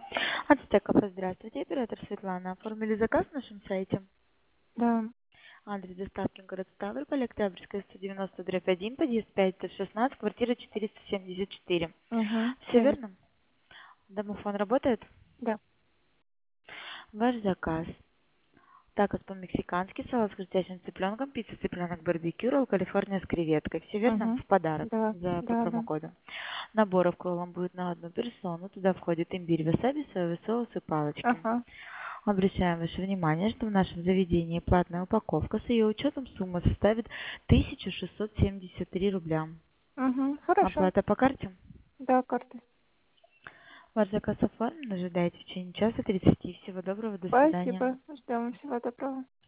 Ацтек кафе, здравствуйте, оператор Светлана. Оформили заказ на нашем сайте. Да. Адрес доставки город Ставрополь, Октябрьская, 190/1, подъезд 516, квартира 474. Угу. Все верно? Домофон работает? Да. Ваш заказ. Такос по-мексикански, салат с хрустящим цыпленком, пицца цыпленок барбекю, ролл Калифорния с креветкой. Все верно? Угу. В подарок Да. по Да, да. промокоду. Наборов к роллам будет на одну персону. Туда входит имбирь, васаби, соевый соус и палочки. Ага. Обращаем ваше внимание, что в нашем заведении платная упаковка с ее учетом сумма составит 1673 рубля. Угу. Хорошо. Оплата по карте. Да, карты. Ваш заказ оформлен. Ожидайте в течение часа 30. Всего доброго. До свидания. Спасибо. Ждем. Всего доброго.